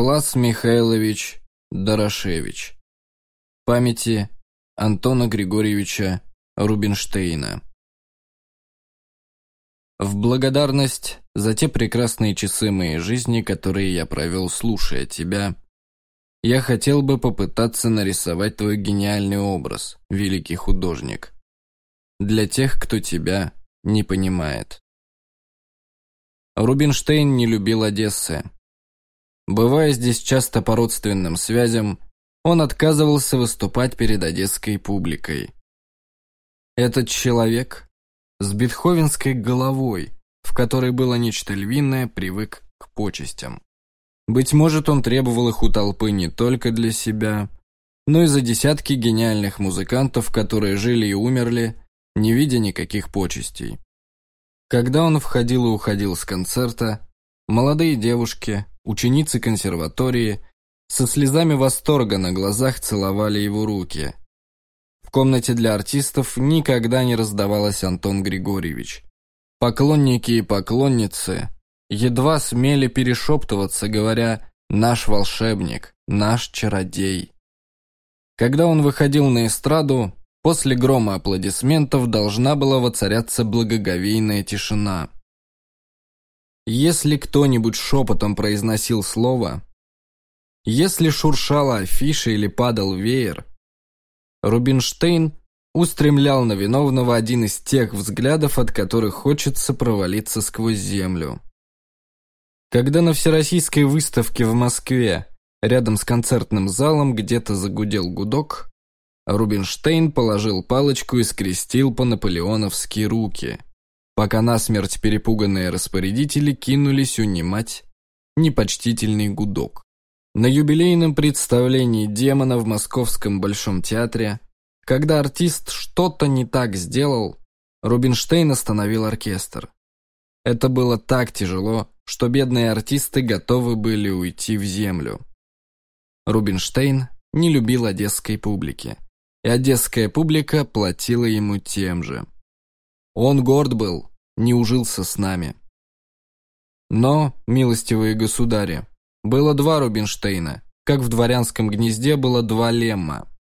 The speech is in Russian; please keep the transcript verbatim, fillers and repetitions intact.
Влас Михайлович Дорошевич. Памяти Антона Григорьевича Рубинштейна. В благодарность за те прекрасные часы моей жизни, которые я провел, слушая тебя, я хотел бы попытаться нарисовать твой гениальный образ, великий художник, для тех, кто тебя не понимает. Рубинштейн не любил Одессы. Бывая здесь часто по родственным связям, он отказывался выступать перед одесской публикой. Этот человек с бетховенской головой, в которой было нечто львиное, привык к почестям. Быть может, он требовал их у толпы не только для себя, но и за десятки гениальных музыкантов, которые жили и умерли, не видя никаких почестей. Когда он входил и уходил с концерта, молодые девушки, ученицы консерватории, со слезами восторга на глазах целовали его руки. В комнате для артистов никогда не раздавалось «Антон Григорьевич». Поклонники и поклонницы едва смели перешептываться, говоря «наш волшебник», «наш чародей». Когда он выходил на эстраду, после грома аплодисментов должна была воцаряться благоговейная тишина. Если кто-нибудь шепотом произносил слово, если шуршала афиша или падал веер, Рубинштейн устремлял на виновного один из тех взглядов, от которых хочется провалиться сквозь землю. Когда на всероссийской выставке в Москве, рядом с концертным залом, где-то загудел гудок, Рубинштейн положил палочку и скрестил по-наполеоновски руки, пока насмерть перепуганные распорядители кинулись унимать непочтительный гудок. На юбилейном представлении «Демона» в Московском Большом театре, когда артист что-то не так сделал, Рубинштейн остановил оркестр. Это было так тяжело, что бедные артисты готовы были уйти в землю. Рубинштейн не любил одесской публики, и одесская публика платила ему тем же. Он горд был, не ужился с нами. Но, милостивые государи, было два Рубинштейна, как в дворянском гнезде было два Лемма.